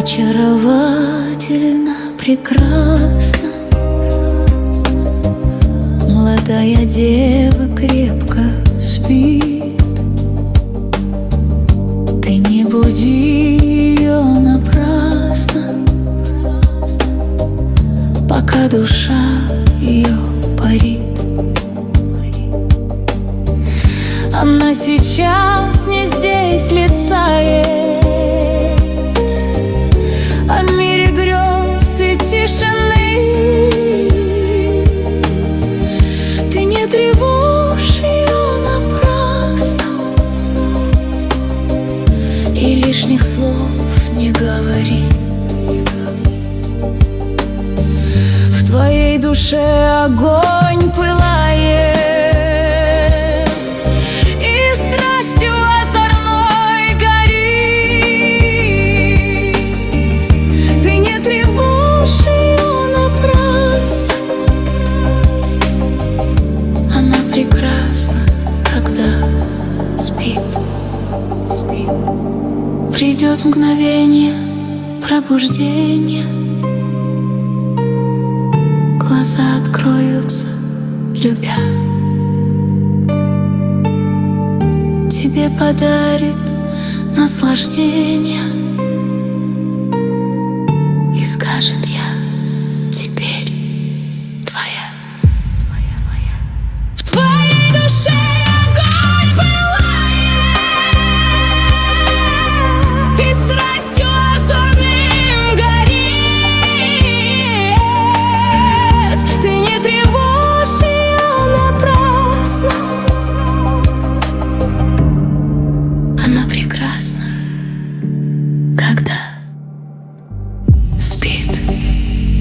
очаровательно, прекрасно. Молодая дева крепко спит. Ты не буди ее напрасно, пока душа ее парит. Она сейчас не здесь летает, о мире грез и тишины. Ты не тревожь ее напрасно и лишних слов не говори. В твоей душе огонь пылает, и страстью озорной горит. Ты не тревожь ее напрасно, она прекрасна, когда спит. Придет мгновение пробуждения, глаза откроются, любя. Тебе подарит наслаждение и скажет: я теперь твоя. В твоей душе огонь пылает, и страстью озорным горит. Ты не тревожь ее напрасно, она прекрасна, когда спит.